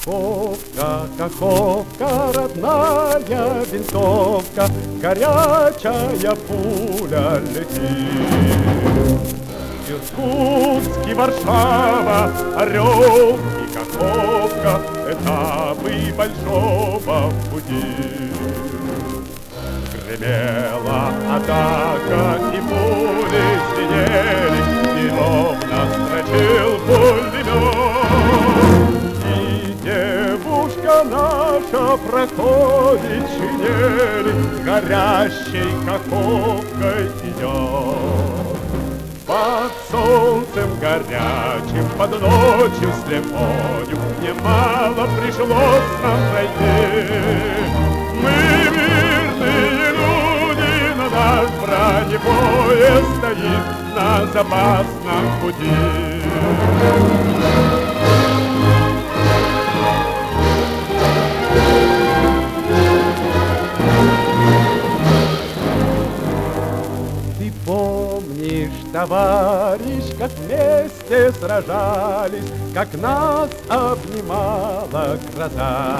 Каховка, Каховка, родная винтовка, горячая пуля летит. Иркутск и Варшава, Орел и Каховка, этапы большого пути. Гремела атака, и пули звенели, неровно строчил пулемет. И девушка наша проходит шинели, горящей Каховкой идет. Под солнцем горячим, под ночью слепою, немало пришлось нам пройти. Мы мирные люди, но наш бронепоезд стоит на запасном пути. Ты помнишь, товарищ, как вместе сражались, как нас обнимала гроза?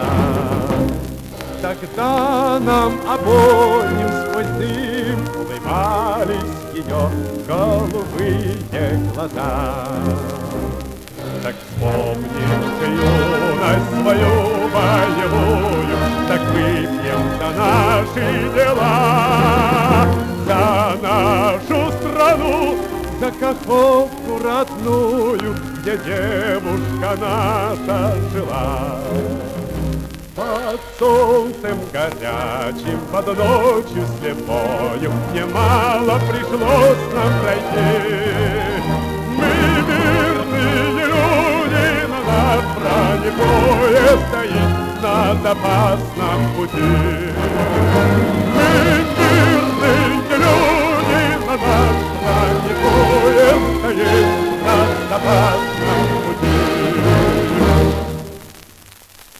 Тогда нам обоим сквозь дым улыбались ее голубые глаза. Так вспомнишь ты юность свою боевую, так выпьем за наши дела, за нашу страну, за Каховку родную, где девушка наша жила. Под солнцем горячим, под ночью слепою, немало пришлось нам пройти. Мы мирные люди, но наш бронепоезд стоит на запасном пути. Мы мирные люди, но наш бронепоезд